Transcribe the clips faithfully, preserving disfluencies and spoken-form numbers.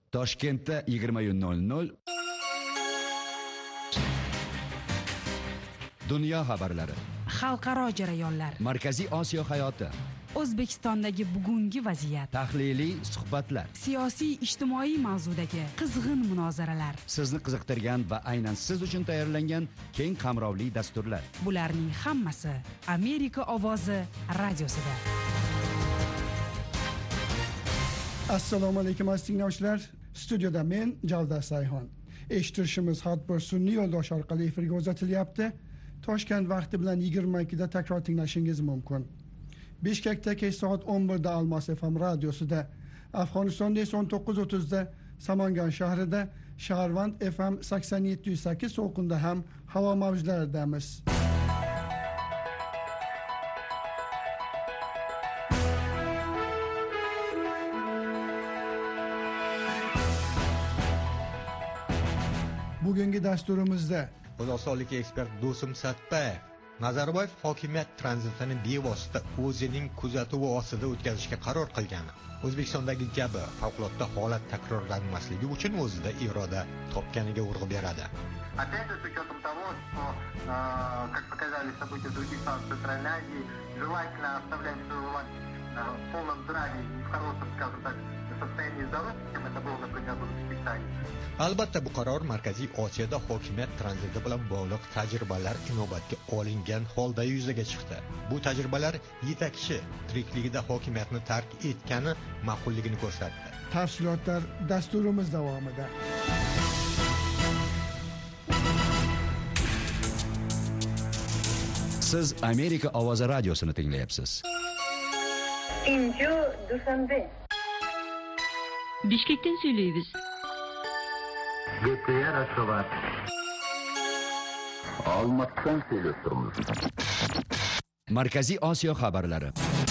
Toshkentda yigirma nol nol Dunyo xabarlari, xalqaro jarayonlar, Markaziy Osiyo hayoti, O'zbekistondagi bugungi vaziyat, tahliliy suhbatlar, siyosiy ijtimoiy mavzudagi qizg'in munozaralar, sizni qiziqtirgan va aynan siz uchun tayyorlangan keng qamrovli dasturlar. Bularning hammasi Amerika ovozi radiosida. Assalomu alaykum aziz tinglovchilar. Studiyada men Javdar Sayhon. Eshittirishimiz har bir sun'iy yo'ldosh orqali efirga uzatilyapti. Toshkent vaqti bilan yigirma ikkida takror tinglashingiz mumkin. Bishkekda kech soat o'n birda Almos F M radiosida, Afg'onistonda esa o'n to'qqiz o'ttizda Samangan shahrida, Shaharvand F M sakson yetti sakkiz to'lqinda ham havo mavjlaridamiz. Bugungi dasturimizda Qozog'istonlik ekspert Do'sim Satpayev Nazarboyev hokimiyat tranzitini bevosita o'zining kuzatuvi ostida o'tkazishga qaror qilgani, O'zbekistondagi kabi favqulodda holat takrorlanmasligi uchun o'zida iroda topganiga urg'u beradi. Опять же, с учетом того, что, э, как показали события в других странах Центральной Азии, желательно оставлять свою власть э, в полном здравии и в хорошем, скажем так, состоянии здоровья, чем это было, например, в Узбекистане. Albatta bu qaror Markaziy Osiyoda hokimiyat tranziti bilan bog'liq tajribalar inobatga olingan holda yuzaga chiqdi. Bu tajribalar yetakchi tirikligida hokimiyatni tark etgani ma'qulligini ko'rsatdi. Tafsilotlar dasturimiz davomida. Siz Amerika ovozi radiosini tinglayapsiz. Inju Dushanbe. Bishkekdan söyleyimiz. Gepler Aşovat. Almatdan söylüyoruz. Markaziy Osiyo xabarlari.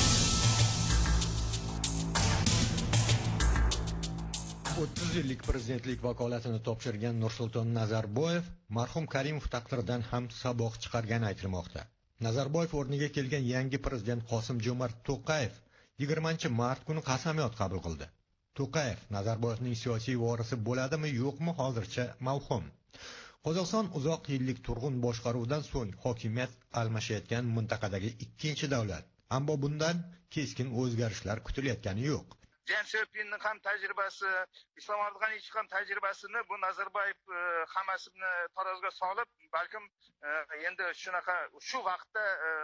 o'ttiz yillik prezidentlik vakolatini topshirgan Nursulton Nazarboyev marhum Karimov taqdiridan ham saboq chiqargani aytilmoqda. Nazarboyev o'rniga kelgan yangi prezident Qosim-Jo'mart To'qayev yigirmanchi mart kuni qasamyod qabul qildi. To'qayev Nazarboyevning siyosiy vorisi bo'ladimi, yo'qmi hozircha mavhum. Qozog'iston uzoq yillik turg'un boshqaruvdan so'ng hokimiyat almashayotgan mintaqadagi ikkinchi davlat. Ammo bundan keskin o'zgarishlar kutilayotgani yo'q. Jan Sherpinning ham tajribasi, Islom Abdug'aniyevning ham tajribasini bu Nazarboyev hammasini tarozga solib, balkim endi shunaqa shu vaqtda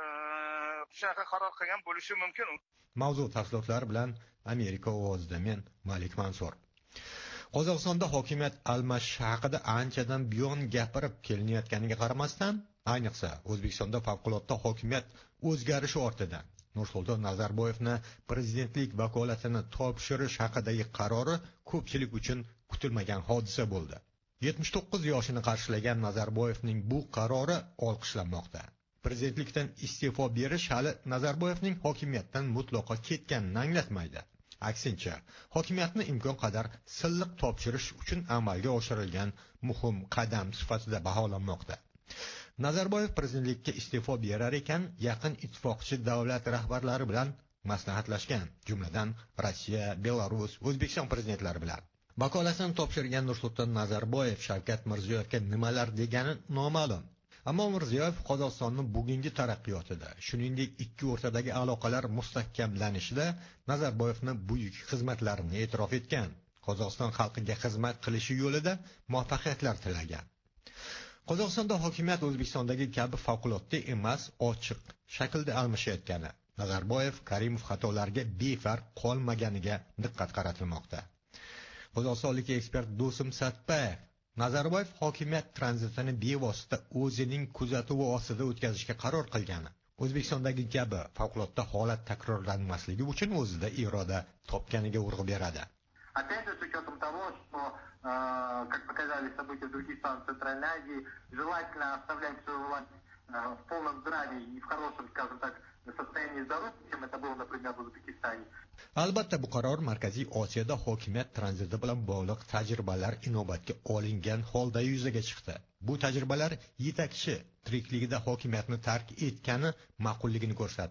shunaqa qaror qilgan bo'lishi mumkin. Mavzu tafsilotlari bilan Amerika ovozida men Malik Mansur. Qozog'istonda hokimiyat almashish haqida anchadan buyon gapirib kelinayotganiga qaramasdan, ayniqsa O'zbekistonda favqulodda hokimiyat o'zgarishi ortidan Nursulton Nazarboyevni prezidentlik vakolatini topshirish haqidagi qarori ko'pchilik uchun kutilmagan hodisa bo'ldi. yetmish to'qqiz yoshini qarshilagan Nazarboyevning bu qarori olqishlanmoqda. Prezidentlikdan iste'fo berish hali Nazarboyevning hokimiyatdan mutlaqo ketganini anglatmaydi. Aksincha, hokimiyatni imkon qadar silliq topshirish uchun amalga oshirilgan muhim qadam sifatida baholanmoqda. Nazarboyev prezidentlikka iste'fo berar ekan, yaqin ittifoqchi davlat rahbarlari bilan maslahatlashgan, jumladan Rossiya, Belarus, O'zbekiston prezidentlari bilan. Vakolatini topshirgan Nursulton Nazarboyev Shavkat Mirziyoyevga nimalar degani noma'lum. Ammo Mirziyoyev Qozog'istonning bugungi taraqqiyotida, shuningdek ikki o'rtadagi aloqalar mustahkamlanishida Nazarboyevni buyuk xizmatlarini e'tirof etgan, Qozog'iston xalqiga xizmat qilishi yo'lida muvaffaqiyatlar tilagan. Qozog'istonda hokimiyat O'zbekistondagi kabi favqulodda emas, ochiq shaklda almashayotgani, Nazarboyev Karimov xatolariga befarq qolmaganiga diqqat qaratilmoqda. Qozog'istonlik ekspert Do'sim Satpayev Nazarboyev hokimiyat tranzitini bevosita o'zining kuzatuvi ostida o'tkazishga qaror qilgani, O'zbekistondagi kabi favqulodda holat takrorlanmasligi uchun o'zida iroda topganiga urg'u beradi. Опять же, с учетом того, что, э, как показали события в других странах Центральной Азии, желательно оставлять свою власть э, в полном здравии и в хорошем, скажем так, состоянии здоровья, чем это было, например, в Узбекистане. Albatta bu qaror Markaziy Osiyoda hokimiyat tranziti bilan bog'liq tajribalar inobatga olingan holda yuzaga chiqdi. Bu tajribalar yetakchi tirikligida hokimiyatni tark etgani ma'qulligini ko'rsatdi.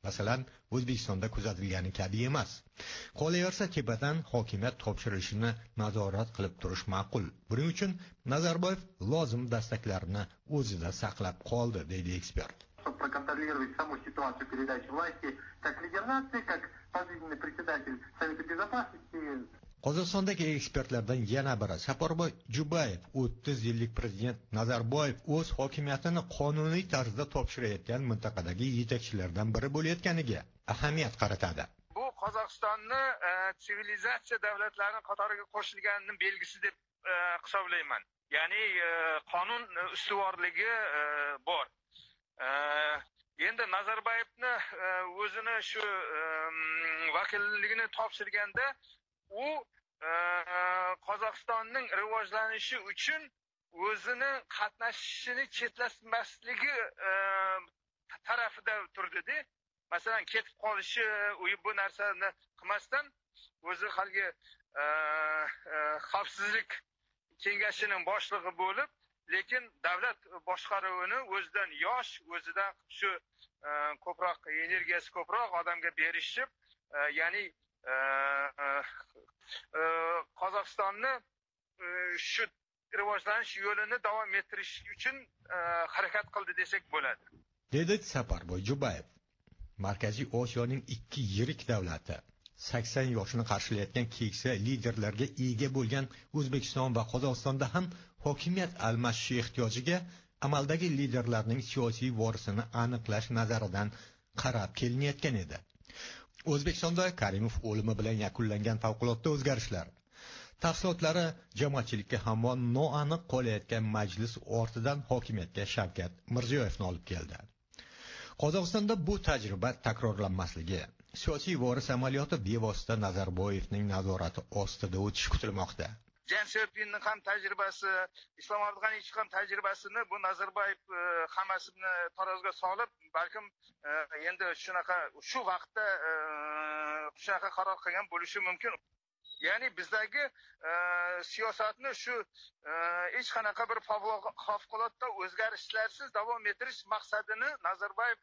Masalan, O'zbekistonda kuzatilgani kabi emas. Qolaversa, tepadan hokimiyat topshirilishini nazorat qilib turish ma'qul. Buning uchun Nazarboyev lozim dastaklarini o'zida saqlab qoldi, deydi ekspert. Проконтролировать саму ситуацию передачи власти как лидер нации, как пожизненный председатель Совета Безопасности. Qozog'istondagi ekspertlardan yana biri Saparboy Jubayev o'ttiz yillik prezident Nazarboyev o'z hokimiyatini qonuniy tarzda topshirayotgan mintaqadagi yetakchilardan biri bo'layotganiga ahamiyat qaratadi. Bu Qozog'istonni sivilizatsiya davlatlarining qatoriga qo'shilganining belgisi deb hisoblayman. Ya'ni qonun ustuvorligi bor. Endi Nazarboyevni o'zini shu vakilligini topshirganda u Qozog'istonning rivojlanishi uchun o'zini qatnashishini chetlatmasligi tarafida turdi-da. Masalan, ketib qolishi, u bu narsani qilmasdan o'zi haligi xavfsizlik kengashining boshlig'i bo'lib, lekin davlat boshqaruvini o'zidan yosh, o'zidan shu ko'proq energiyasi ko'proq odamga berishib, ya'ni Qozog'istonni shu rivojlanish yo'lini davom ettirish uchun harakat qildi desak bo'ladi. Dedi Saparboy Jubayev. Markaziy Osiyoning ikki yirik davlati sakson yoshini qarshilayotgan keksa liderlarga ega bo'lgan O'zbekiston va Qozog'istonda ham hokimiyat almashishi ehtiyojiga amaldagi liderlarning siyosiy vorisini aniqlash nazaridan qarab kelinayotgan edi. O'zbekistonda Karimov o'limi bilan yakunlangan favqulodda o'zgarishlar tafsilotlari jamoatchilikka hamon noaniq qolayotgan majlis ortidan hokimiyatga Shavkat Mirziyoyevni olib keldi. Qozog'istonda bu tajriba takrorlanmasligi, siyosiy voris amaliyoti bevosita Nazarboyevning nazorati ostida o'tishi kutilmoqda. Jan Sherpinning ham tajribasi, Islom Abdug'aniyevning ham tajribasini bu Nazarboyev hammasini tarozga solib, balkim endi shunaqa shu vaqtda shunaqa qaror qilgan bo'lishi mumkin. Ya'ni bizdagi siyosatni shu hech qanaqa bir favqulodda o'zgarishlarsiz davom ettirish maqsadini Nazarboyev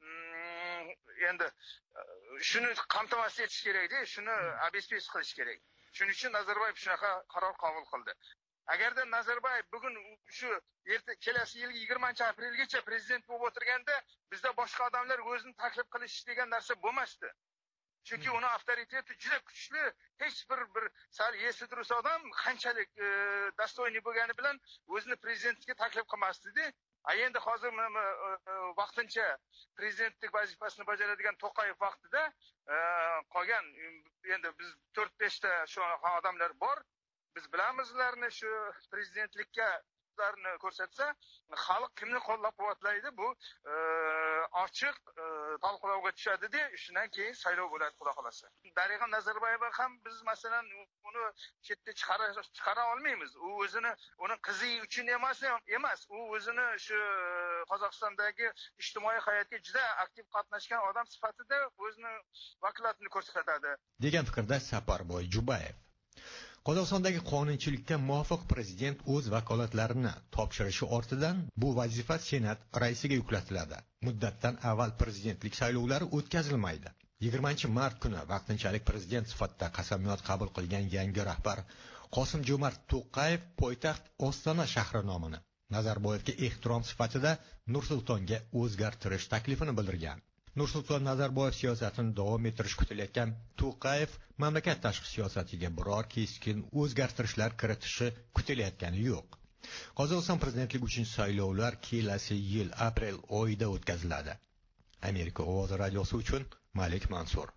endi shuni qamtamassiz etish kerak-da, shuni обеспечить qilish kerak. Shuning uchun Nazarboyev shunaqa qaror qabul qildi. Agarda Nazarboyev bugun shu erta kelasi yil yigirmanchi aprelgacha prezident bo'lib o'tirganda, bizda boshqa odamlar o'zini taklif qilish degan narsa bo'lmasdi. Chunki uni avtoriteti juda kuchli, hech bir bir sal yesi durust odam qanchalik dastoyniy bo'lgani bilan o'zini prezidentga taklif qilmasdi-da. A endi hozir vaqtincha prezidentlik vazifasini bajaradigan To'qayev vaqtida qolgan endi biz to'rt besh ta shu odamlar bor. Biz bilamiz ularni shu prezidentlikka ularni ko'rsatsa, xalq kimni qo'llab-quvvatlaydi, bu ochiq talqinlarga tushadi-da, shundan keyin saylov bo'ladi, xudo xolasa. Darig'a Nazarboyeva ham biz masalan uni chetga chiqara chiqara olmaymiz. U o'zini uni qizi uchun emas emas, u o'zini shu Qozog'istondagi ijtimoiy hayotga juda aktiv qatnashgan odam sifatida o'zini vakolatini ko'rsatadi, degan fikrda Saparboy Jubayev. Qozog'istondagi qonunchilikka muvofiq prezident o'z vakolatlarini topshirishi ortidan bu vazifa Senat raisiga yuklatiladi. Muddatdan avval prezidentlik saylovlari o'tkazilmaydi. yigirmanchi mart kuni vaqtinchalik prezident sifatida qasamyod qabul qilgan yangi rahbar Qosim-Jo'mart To'qayev poytaxt Ostona shahri nomini Nazarboyevga ehtirom sifatida Nur-Sultonga o'zgartirish taklifini bildirgan. Nur-Sulton Nazarboyev siyosatini davom ettirish kutilayotgan To'qayev mamlakat tashqi siyosatiga biror keskin o'zgartirishlar kiritishi kutilayotgani yo'q. Qozog'iston prezidentligi uchun saylovlar kelasi yil aprel oyida o'tkaziladi. Amerika ovozi radiosi uchun Malik Mansur.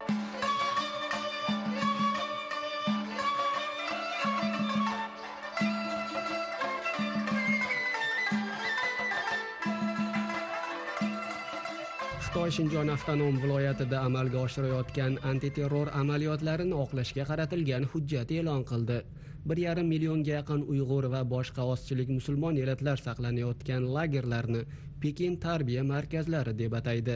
Xitoy Shinjon avtonom viloyatida amalga oshirayotgan antiterror amaliyotlarini oqlashga qaratilgan hujjat e'lon qildi. bir yarim millionga yaqin Uyg'ur va boshqa ozchilik musulmon elatlar saqlanayotgan lagerlarni Pekin tarbiya markazlari deb ataydi.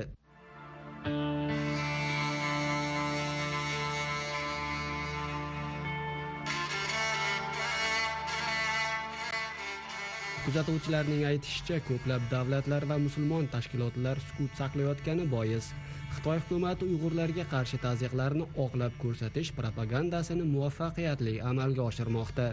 Kuzatuvchilarning aytishicha, ko'plab davlatlar va musulmon tashkilotlar sukut saqlayotgani bois Xitoy hukumati Uyg'urlarga qarshi tazyiqlarni oqlab ko'rsatish propagandasini muvaffaqiyatli amalga oshirmoqda.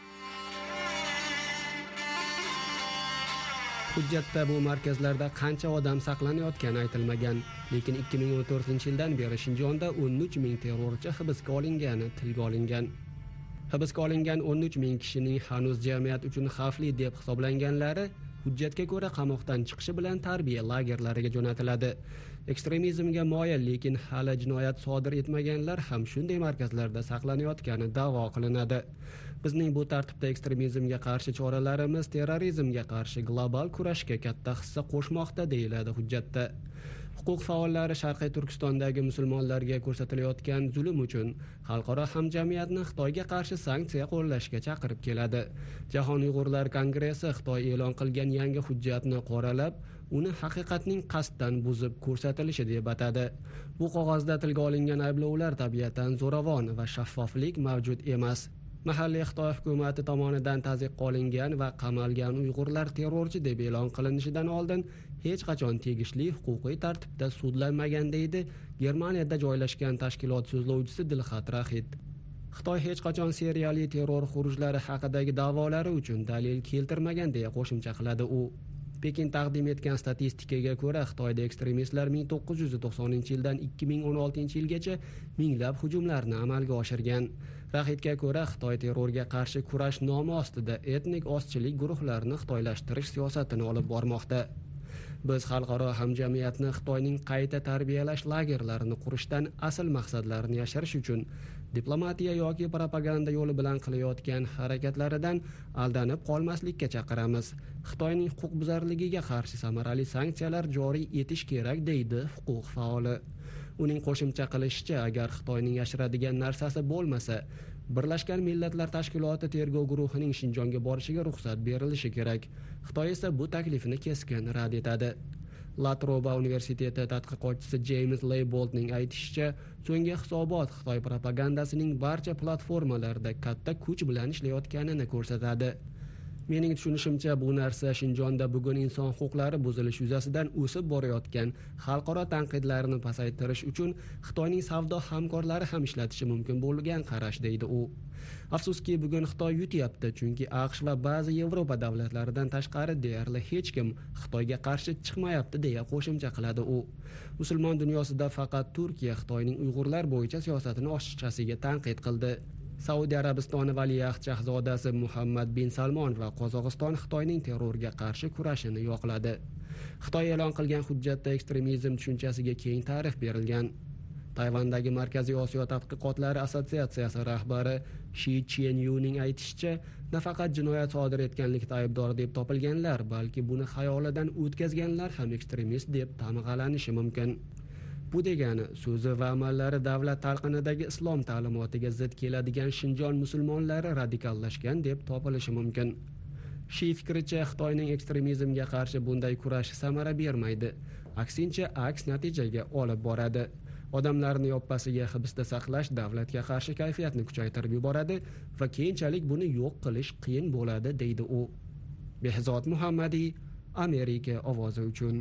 Hujjatda bu markazlarda qancha odam saqlanayotgani aytilmagan, lekin ikki ming o'n to'rtinchi yildan beri Shinjonda o'n uch ming terrorchi hibsga olingani tilga olingan. Hibsga olingan o'n uch ming kishining hanuz jamiyat uchun xavfli deb hisoblanganlari hujjatga ko'ra qamoqdan chiqishi bilan tarbiya lagerlariga jo'natiladi. Ekstremizmga moyil lekin hali jinoyat sodir etmaganlar ham shunday markazlarda saqlanayotgani da'vo qilinadi. Bizning bu tartibda ekstremizmga qarshi choralarimiz terrorizmga qarshi global kurashga katta hissa qo'shmoqda, deyiladi hujjatda. Huquq faollari Sharqiy Turkistondagi musulmonlarga ko'rsatilayotgan zulm uchun xalqaro hamjamiyatni Xitoyga qarshi sanksiya qo'llashga chaqirib keladi. Jahon Uyg'urlar kongressi Xitoy e'lon qilgan yangi hujjatni qoralab, uni haqiqatning qasddan buzib ko'rsatilishi deb atadi. Bu qog'ozda tilga olingan ayblovlar tabiatan zo'ravon va shaffoflik mavjud emas. Mahalliy Xitoy hukumati tomonidan tazyiqqa olingan va qamalgan Uyg'urlar terrorchi deb e'lon qilinishidan oldin hech qachon tegishli huquqiy tartibda sudlanmagan, deydi Germaniyada joylashgan tashkilot so'zlovchisi Dilxat Rahid. Xitoy hech qachon seriyali terror xurujlari haqidagi da'volari uchun dalil keltirmagan deya qo'shimcha qiladi u. Pekin taqdim etgan statistikaga ko'ra, Xitoyda ekstremistlar ming to'qqiz yuz to'qsoninchi yildan ikki ming o'n oltinchi yilgacha minglab hujumlarni amalga oshirgan. Rahidga ko'ra, Xitoy terrorga qarshi kurash nomi ostida etnik ozchilik guruhlarini xitoylashtirish siyosatini olib bormoqda. Biz xalqaro hamjamiyatni Xitoyning qayta tarbiyalash lagerlarini qurishdan asl maqsadlarini yashirish uchun diplomatiya yoki propaganda yo'li bilan qilayotgan harakatlaridan aldanib qolmaslikka chaqiramiz. Xitoyning huquqbuzarligiga qarshi samarali sanksiyalar joriy etish kerak, deydi huquq faoli. Uning qo'shimcha qilishicha, agar Xitoyning yashiradigan narsasi bo'lmasa, Birlashgan Millatlar Tashkiloti tergov guruhining Shinjonga borishiga ruxsat berilishi kerak. Xitoy esa bu taklifni keskin rad etadi. Latroba universiteti tadqiqotchisi James Leiboldning aytishicha, so'nggi hisobot Xitoy propagandasining barcha platformalarda katta kuch bilan ishlayotganini ko'rsatadi. Mening tushunishimcha, bu narsa Shinjonda bugun inson huquqlari buzilishi yuzasidan o'sib borayotgan xalqaro tanqidlarni pasaytirish uchun Xitoyning savdo hamkorlari ham ishlatishi mumkin bo'lgan qarash, deydi u. Afsuski, bugun Xitoy yutyapti, chunki AQSh va ba'zi Yevropa davlatlaridan tashqari deyarli hech kim Xitoyga qarshi chiqmayapti, deya qo'shimcha qiladi u. Musulmon dunyosida faqat Turkiya Xitoyning Uyg'urlar bo'yicha siyosatini ochiqchasiga tanqid qildi. Saudiya Arabistoni valiahd shahzodasi Muhammad bin Salmon va Qozog'iston Xitoyning terrorga qarshi kurashini yoqladi. Xitoy e'lon qilgan hujjatda ekstremizm tushunchasiga keng ta'rif berilgan. Tayvandagi Markaziy Osiyo tadqiqotlari assotsiatsiyasi rahbari Shi Chen-yuning aytishicha, nafaqat jinoyat sodir etganlikda aybdor deb topilganlar, balki buni xayolidan o'tkazganlar ham ekstremist deb tamg'alanishi mumkin. Bu degani, so'zi va amallari davlat talqinidagi islom ta'limotiga zid keladigan Shinjon musulmonlari radikallashgan deb topilishi mumkin. Shi fikricha, Xitoyning ekstremizmga qarshi bunday kurash samara bermaydi. Aksincha, aks natijaga olib boradi. Odamlarni yoppasiga hibsda saqlash davlatga qarshi kayfiyatni kuchaytirib yuboradi va keyinchalik buni yo'q qilish qiyin bo'ladi, deydi u. Behzod Muhammadiy, Amerika ovozi uchun.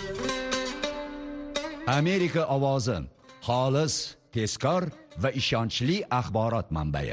Amerika ovozi, xolis, tezkor va ishonchli axborot manbai.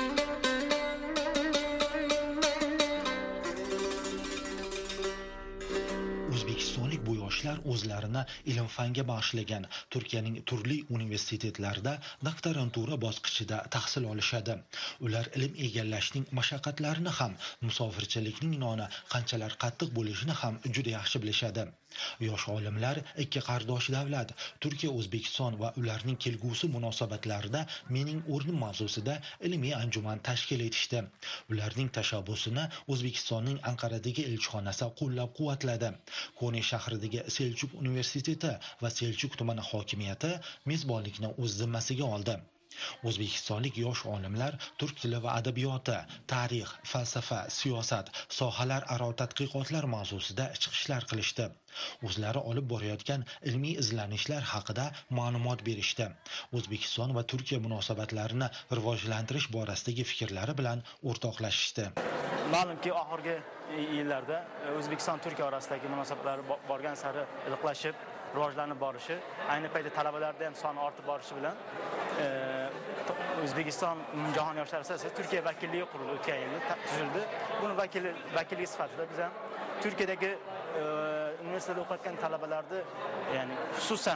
O'zbekistonlik bu yoshlar o'zlarini ilm-fanga bag'ishlagan Turkiyaning turli universitetlarida doktorantura bosqichida tahsil olishadi. Ular ilm egallashning mashaqqatlarini ham, musofirchilikning noni qanchalar qattiq bo'lishini ham juda yaxshi bilishadi. Yosh olimlar ikki qardosh davlat, Turkiya, O'zbekiston va ularning kelgusi munosabatlarida mening o'rnim mavzusida ilmiy anjuman tashkil etishdi. Ularning tashabbusini O'zbekistonning Anqaradagi elchixonasi qo'llab-quvvatladi. Ko'ne shahridagi Seljuk universiteti va Seljuk tumani hokimiyati mezbonlikni o'z zimmasiga oldi. O'zbekistonlik yosh olimlar turk tili va adabiyoti, tarix, falsafa, siyosat, sohalar aro tadqiqotlar mavzusida chiqishlar qilishdi. O'zlari olib borayotgan ilmiy izlanishlar haqida ma'lumot berishdi. O'zbekiston va Turkiya munosabatlarini rivojlantirish borasidagi fikrlari bilan o'rtoqlashishdi. Ma'lumki, oxirgi yillarda O'zbekiston Turkiya orasidagi munosabatlar borgan sari iliqlashib, rivojlanib borishi, ayni paytda talabalarda ham soni ortib borishi bilan O'zbekiston Umumjahon yoshlar assotsiatsiyasi Turkiya vakilligi qurildi, o'tgan yili tuzildi. Buni vakili vakilligi sifatida biz ham Turkiyadagi universitetda o'qiyotgan talabalarni, ya'ni xususan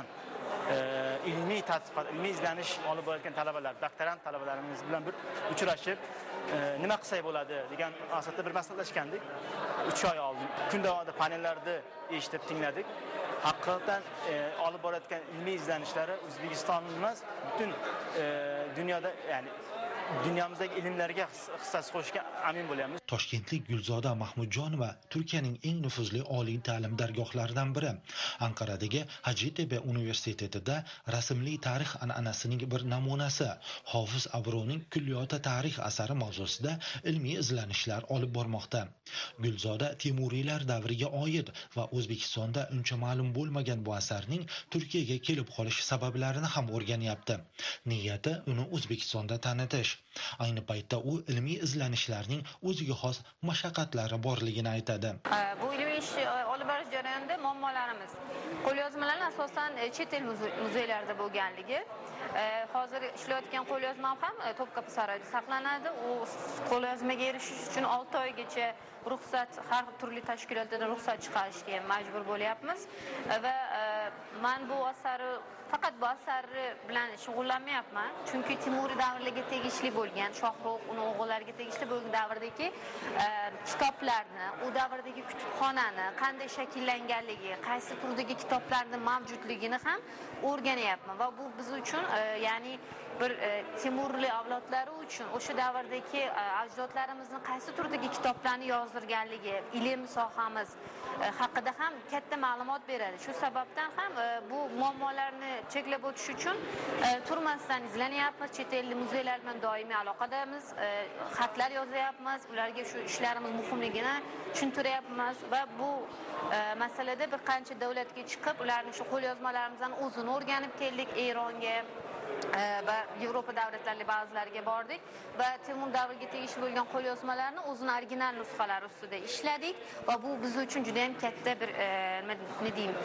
ilmiy tadqiqot, ilmiy izlanish olib borayotgan talabalar, doktorant talabalarimiz bilan bir uchrashib, nima qilsak bo'ladi degan asosda bir maslahatlashgandik. uch oy oldin kun davomida panellarda eshitib tingladik. Haqiqatan olib borayotgan ilmiy izlanishlari O'zbekiston emas, butun dunyoda, ya'ni dunyomizagi ilmlarga hissasi qo'shishga amin bo'lyapmiz. Toshkentlik Gulzoda Mahmudjonova Turkiyaning eng nufuzli oliy ta'lim dargohlaridan biri. Anqaradagi Hacettepe universitetida rasmli tarix an'anasining bir namunasi Hofiz Abroning Kulliyota tarix asari mavzusida ilmiy izlanishlar olib bormoqda. Gulzoda Temuriylar davriga oid va O'zbekistonda uncha ma'lum bo'lmagan bu asarning Turkiyaga kelib qolish sabablarini ham o'rganyapti. Niyati uni O'zbekistonda tanitish. Ayni paytda u ilmiy izlanishlarning o'ziga xos mashaqqatlari borligini aytadi. Bu ilmiy ish olib borish jarayonida muammolarimiz qo'lyozmalarning asosan chet el muzeylarida bo'lganligi. Hozir ishlayotgan qo'lyozmam ham Topkapı saroyida saqlanadi. U qo'lyozmaga erishish uchun olti oygacha ruxsat, har turli tashkilotlardan ruxsat chiqarishga majbur bo'lyapmiz va men bu asari faqat bu asar bilan shug'ullanmayapman, chunki Temuriy davriga tegishli bo'lgan, Shohruh uni o'g'illariga tegishli bo'lgan davrdagi kitoblarni, u davrdagi kutubxonani qanday shakllanganligi, qaysi turdagi kitoblarning mavjudligini ham o'rganyapman va bu biz uchun ya'ni bir Temurli avlodlari uchun o'sha davrdagi ajdodlarimizning qaysi turdagi kitoblarni yozdirganligi, ilm sohamiz haqida ham katta ma'lumot beradi. Shu sababdan ham bu muammolarni cheklab o'tish uchun turmasdan izlanyapmiz, chet ellik muzeylar bilan doimiy aloqadamiz, xatlar yozyapmiz, ularga shu ishlarimiz muhimligini tushuntiryapmiz va bu masalada bir qancha davlatga chiqib, ularning shu qo'lyozmalarimizdan o'zini o'rganib keldik, Eronga va Yevropa davlatlariga ba'zilariga bordik va Temur davriga tegishli bo'lgan qo'lyozmalarni o'zini original nusxalari ustida ishladik va bu biz uchun juda ham katta bir nima deyim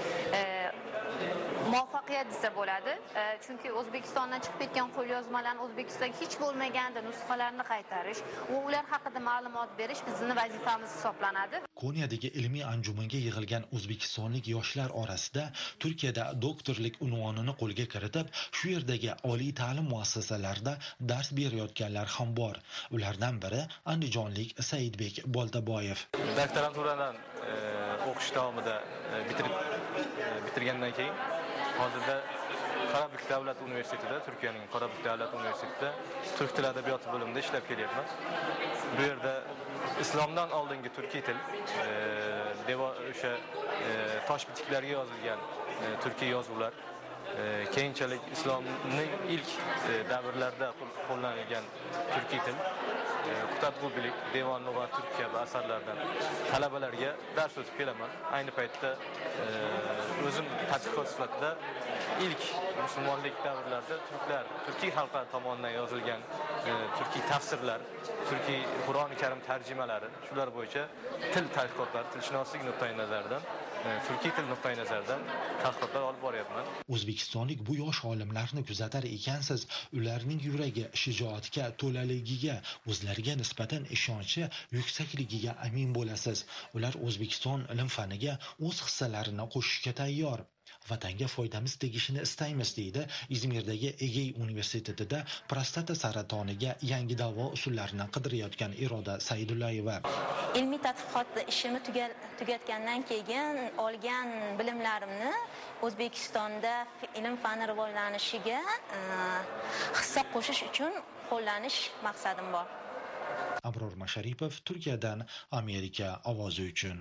muvaffaqiyat desa bo'ladi. Chunki O'zbekistondan chiqib ketgan qo'lyozmalarni O'zbekistonga hech bo'lmaganda nusxalarini qaytarish va ular haqida ma'lumot berish bizning vazifamiz hisoblanadi. Konyadagi ilmiy anjumanga yig'ilgan o'zbekistonlik yoshlar orasida Turkiyada doktorlik unvonini qo'lga kiritib, shu yerdagi oliy ta'lim muassasalarida dars berayotganlar ham bor. Ulardan biri andijonlik Saidbek Boltaboyev. Doktoranturadan o'qish davomida bitirib bitirgandan keyin hozirda Qarabük davlat universitetida, Turkiyaning Qarabük davlat universitetida turk tili adabiyoti bo'limida ishlab kelyapman. Bu yerda islomdan oldingi turkiy til, o'sha tosh bitiklarga yozilgan turkiy yozuvlar, keyinchalik islomning ilk davrlarida qo'llanilgan turkiy til, Kutatqubilik, Devon lug'at Turkiya va asarlardan talabalarga dars o'tib kelaman. Ayni paytda o'zim tadqiqot sifatida ilk musulmonlik davrlarida turklar, turkiy xalqlar tomonidan yozilgan turkiy tafsirlar, turkiy Qur'oni Karim tarjimalari, shular bo'yicha til tadqiqotlari, tilshunoslik nuqtai nazaridan, turkiy til nuqtai nazaridan tadqiqotlar olib boryapman. O'zbekistonlik bu yosh olimlarni kuzatar ekansiz, ularning yuragi shijoatga to'laligiga, o'zlariga nisbatan ishonchi yuksakligiga amin bo'lasiz. Ular O'zbekiston ilm faniga o'z hissalarini qo'shishga tayyor. Vatanga foydamiz tegishini istaymiz, deydi Izmirdagi Egey universitetida prostata saratoniga yangi davo usullarini qidirayotgan Iroda Saidullayeva. Ilmiy tadqiqot ishimni tugatgandan keyin olgan bilimlarimni O'zbekistonda ilm fani rivojlanishiga hissa qo'shish uchun qo'llanish maqsadim bor. Abror Masharipov, Turkiyadan Amerika ovozi uchun.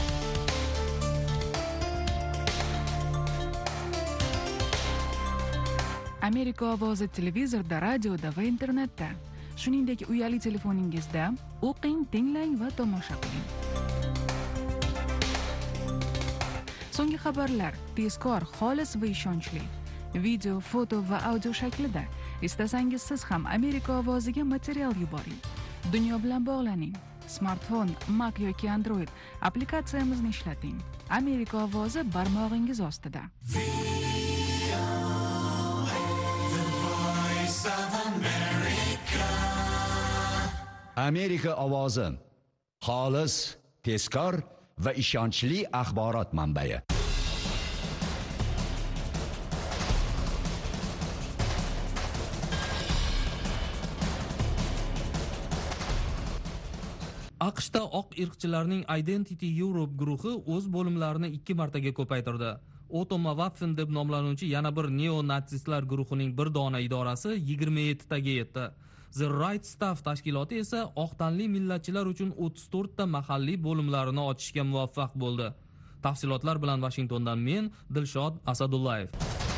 Amerika ovozi televizorda, radioda va internetda. Shuningdek, uyali telefoningizda o'qing, tinglang va tomosha qiling. So'nggi xabarlar tezkor, xolis va ishonchli. Video, foto va audio shaklida. Istasangiz siz ham Amerika ovoziga material yuboring. Dunyo bilan bog'laning. smartfon, Mac yoki Android applikatsiyamizni ishlating. Amerika ovozi barmog'ingiz ostida. Amerika ovozi xolis, tezkor va ishonchli axborot manbai. AQShda oq irqchilarning Identity Europe guruhi o'z bo'limlarini ikki martaga ko'paytirdi. Otomowaffen deb nomlanuvchi yana bir neo-natsistlar guruhining bir dona idorasi yigirma yetti taga yetdi. The Right Stuff tashkiloti esa oq tanli millatchilar uchun o'ttiz to'rtta mahalliy bo'limlarini ochishga muvaffaq bo'ldi. Tafsilotlar bilan Washingtondan men Dilshod Asadullayev.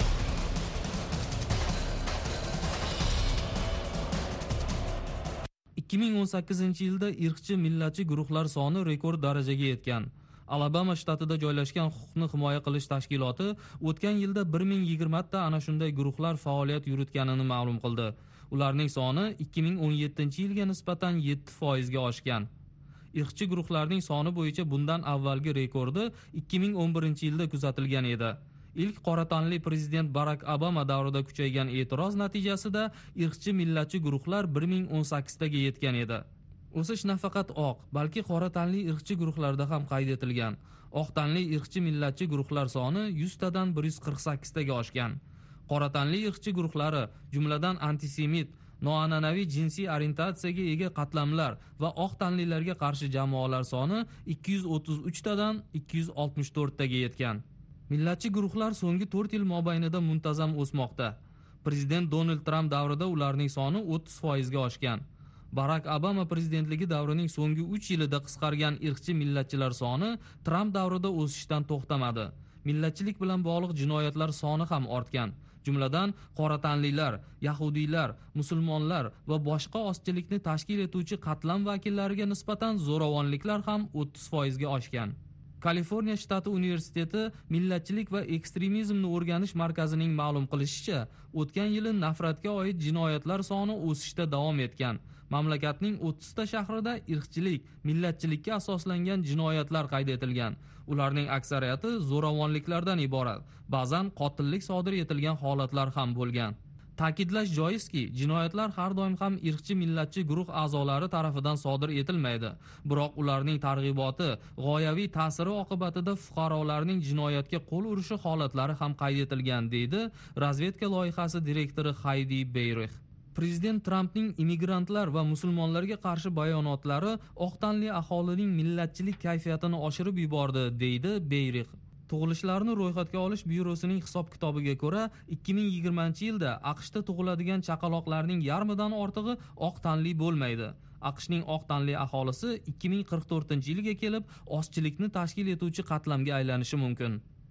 ikki ming o'n sakkizinchi yilda irqchi millatchi guruhlar soni rekord darajaga yetgan. Alabama shtatida joylashgan huquqni himoya qilish tashkiloti o'tgan yilda bir ming yigirma ta ana shunday guruhlar faoliyat yuritganini ma'lum qildi. Ularning soni ikki ming o'n yettinchi yilga nisbatan yetti foiz ga oshgan. Irqchi guruhlarning soni bo'yicha bundan avvalgi rekordi ikki ming o'n birinchi yilda kuzatilgan edi. Ilk qora tanli prezident Barack Obama davrida kuchaygan e'tiroz natijasida irqchi millatchi guruhlar bir ming o'n sakkiz taga yetgan edi. O'sish nafaqat oq, balki qora tanli irqchi guruhlarda ham qayd etilgan. Oq tanli irqchi millatchi guruhlar soni yuz tadan bir yuz qirq sakkiz taga oshgan. Qora tanli irqchi guruhlari, jumladan antisemit, noan'anaviy jinsiy orientatsiyaga ega qatlamlar va oq tanlilarga qarshi jamoalar soni ikki yuz o'ttiz uch tadan ikki yuz oltmish to'rt taga yetgan. Millatchi guruhlar so'nggi to'rt yil mobaynida muntazam o'smoqda. Prezident Donald Trump davrida ularning soni o'ttiz foiz ga oshgan. Barack Obama prezidentligi davrining so'nggi uch yilida qisqargan irqchi millatchilar soni Trump davrida o'sishdan to'xtamadi. Millatchilik bilan bog'liq jinoyatlar soni ham ortgan. Jumladan qora tanlilar, yahudiylar, musulmonlar va boshqa ozchilikni tashkil etuvchi qatlam vakillariga nisbatan zo'ravonliklar ham o'ttiz foiz ga oshgan. Kaliforniya shtati universiteti millatchilik va ekstremizmni o'rganish markazining ma'lum qilishicha, o'tgan yili nafratga oid jinoyatlar soni o'sishda davom etgan. Mamlakatning o'ttiz ta shahrida irqchilik, millatchilikka asoslangan jinoyatlar qayd etilgan. Ularning aksariyati zo'ravonliklardan iborat. Ba'zan qotillik sodir etilgan holatlar ham bo'lgan. Ta'kidlash joizki, jinoyatlar har doim ham irqchi millatchi guruh a'zolari tarafidan sodir etilmaydi. Biroq ularning targ'iboti, g'oyaviy ta'siri oqibatida fuqarolarning jinoyatga qo'l urishi holatlari ham qayd etilgan, deydi razvedka loyihasi direktori Haydi Beyrix. Prezident Trumpning immigrantlar va musulmonlarga qarshi bayonotlari oq tanli aholining millatchilik kayfiyatini oshirib yubordi, deydi Beyrix. Tug'ilishlarni ro'yxatga olish byurosining hisob-kitobiga ko'ra, ikki ming yigirmanchi yilda AQShda tug'iladigan chaqaloqlarning yarmidan ortig'i oq tanli bo'lmaydi. AQShning oq tanli aholisi ikki ming qirq to'rtinchi yilga kelib ozchilikni tashkil etuvchi qatlamga aylanishi mumkin.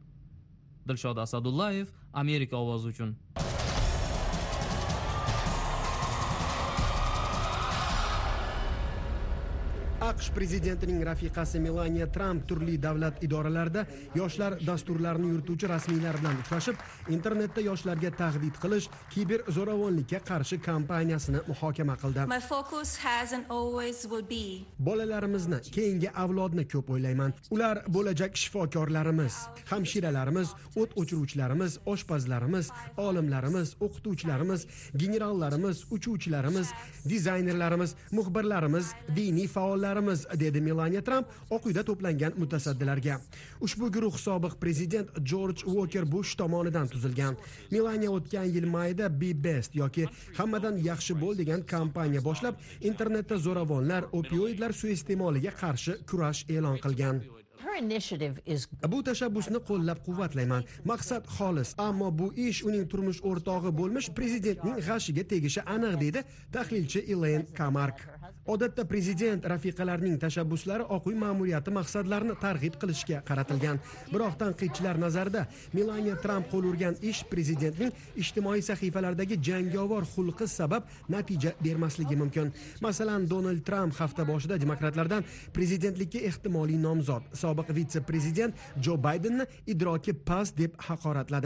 Dilshod Asadullayev, Amerika ovozi uchun. AQSh prezidentining rafiqasi Melania Trump turli davlat idoralarida yoshlar dasturlarini yurituvchi rasmiylar bilan uchrashib, internetda yoshlarga tahdid qilish, kiber zo'ravonlikka qarshi kampaniyasini muhokama qildi. My focus has and always will be. Bolalarimizni, keyingi avlodni ko'p o'ylayman. Ular bo'lajak shifokorlarimiz, hamshiralarimiz, o't o'chiruvchilarimiz, oshpazlarimiz, olimlarimiz, o'qituvchilarimiz, generallarimiz, uchuvchilarimiz, dizaynerlarimiz, muxbirlarimiz, diniy faollar dedi Melania Trump Oq uyda to'plangan mutasaddilarga. Ushbu guruh sobiq prezident George Walker Bush tomonidan tuzilgan. Melania o'tgan yil mayida Be Best yoki hammadan yaxshi bo'l degan kampaniya boshlab, internetda zo'ravonlar, opioidlar suiiste'moliga qarshi kurash e'lon qilgan. Bu tashabbusni qo'llab-quvvatlayman. Maqsad xolis, ammo bu ish uning turmush o'rtog'i bo'lmish prezidentning g'ashiga tegishi aniq, deydi tahlilchi Elaine Kamark. Odatda prezident rafiqalarining tashabbuslari Oq uy ma'muriyati maqsadlarini targ'ib qilishga qaratilgan. Biroq tanqidchilar nazarida Melania Trump qo'l urgan ish prezidentning ijtimoiy sahifalardagi jangovar xulqi sabab natija bermasligi mumkin. Masalan, Donald Trump hafta boshida demokratlardan prezidentlikka ehtimoliy nomzod sobiq vitse-prezident Jo Baydenni idroki past deb haqoratladi.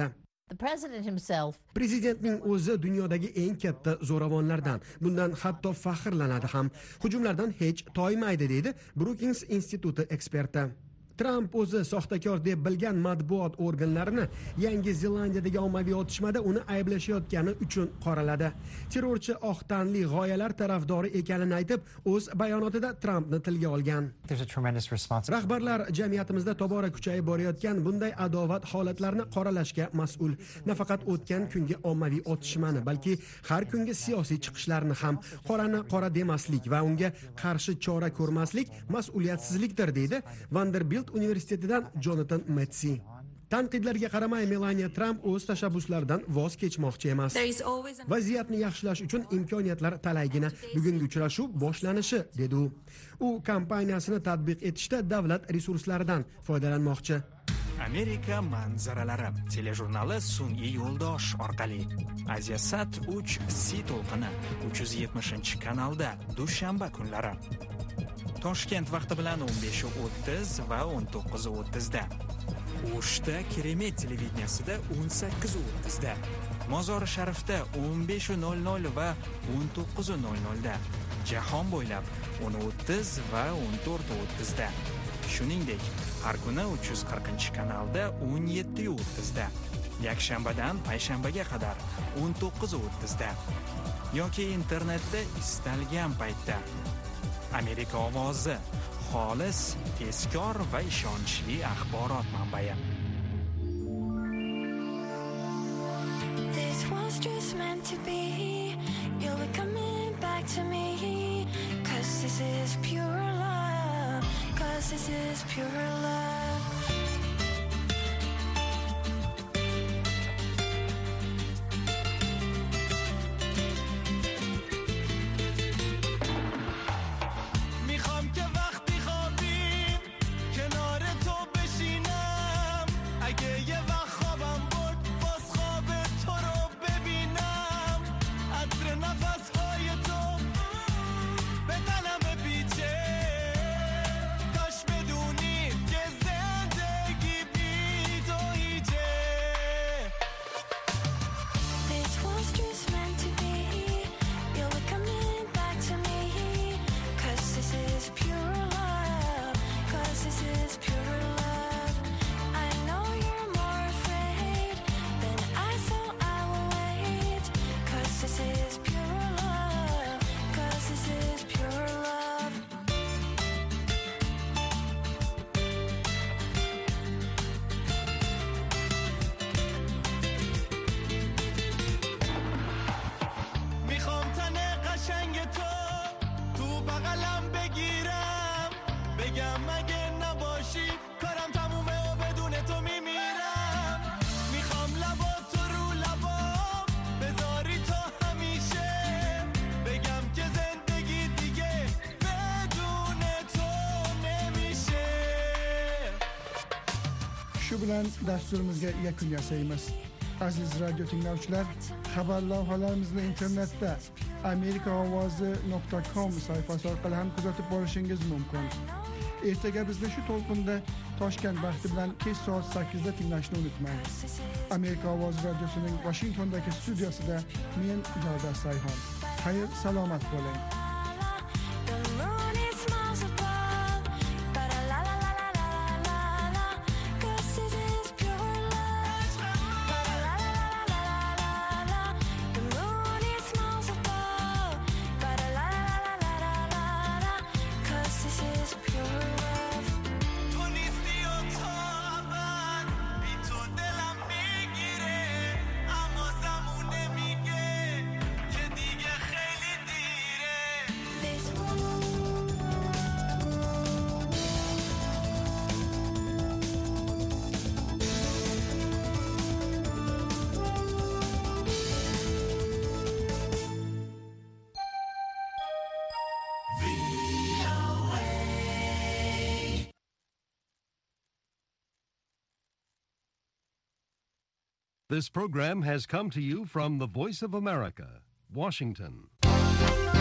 The president himself Prezidentning o'zi dunyodagi eng katta zo'ravonlardan, bundan hatto faxrlanadi ham. Hujumlardan hech toymaydi, deydi Brookings instituti eksperti. Tramp o'zi soxtakor deb bilgan matbuot organlarini Yangi Zelandiyadagi ommaviy otishmada uni ayblashayotgani uchun qoraladi. Terrorchi oq tanli g'oyalar tarafdori ekanini aytib, o'z bayonotida Trampni tilga olgan. Rahbarlar jamiyatimizda tobora kuchayib borayotgan bunday adovat holatlarini qoralashga mas'ul. Nafaqat o'tgan kungi ommaviy otishmani, balki har kungi siyosiy chiqishlarni ham. Qorani qora demaslik va unga qarshi chora ko'rmaslik mas'uliyatsizlikdir, deydi Vanderbilt universitetidan Jonathan Metsi. Tanqidlarga qaramay Melania Trump o'z tashabbuslaridan voz kechmoqchi emas. Vaziyatni yaxshilash uchun imkoniyatlar talaygina. Bugungi uchrashuv boshlanishi, dedi u. U kompaniyasini tatbiq etishda davlat resurslaridan foydalanmoqchi. Amerika manzaralari telejurnali sun'iy yo'ldosh orqali Asiasat uch C to'lqini uch yuz yetmishinchi kanalda dushanba kunlari. Toshkent vaqti bilan o'n besh o'ttiz va o'n to'qqiz o'ttizda. O'shda Keremet televideniyasida o'n sakkiz o'ttizda. Mozori Sharifda o'n besh nol nol va o'n to'qqiz nol nolda. Jahon bo'ylab o'n o'ttiz va o'n to'rt o'ttizda. Shuningdek, har kuni uch yuz qirqinchi kanalda o'n yetti o'ttizda. Yakshanbadan payshanbaga qadar o'n to'qqiz o'ttizda. Yoki internetda istalgan paytda. Amerika ovozi, xolis, tezkor va ishonchli axborot manbai. This was just meant to be. You'll be coming back to me. Cause this is pure love. Cause this is pure love. Shu bilan dasturimizga yakun yasaymiz. Aziz radio tinglovchilar, xabar lavhalarimizni internetda amerika ovozi nuqta com sayfasi orqali ham kuzatib borishingiz mumkin. Ertaga bizni shu to'lqinda Toshkent vaqti bilan kech soat sakkizda tinglashni unutmang. Amerika ovozi radiosining Washingtondagi studiyasida men Javdar Sayhon. Xayr, salomat bo'ling. This program has come to you from the Voice of America, Washington.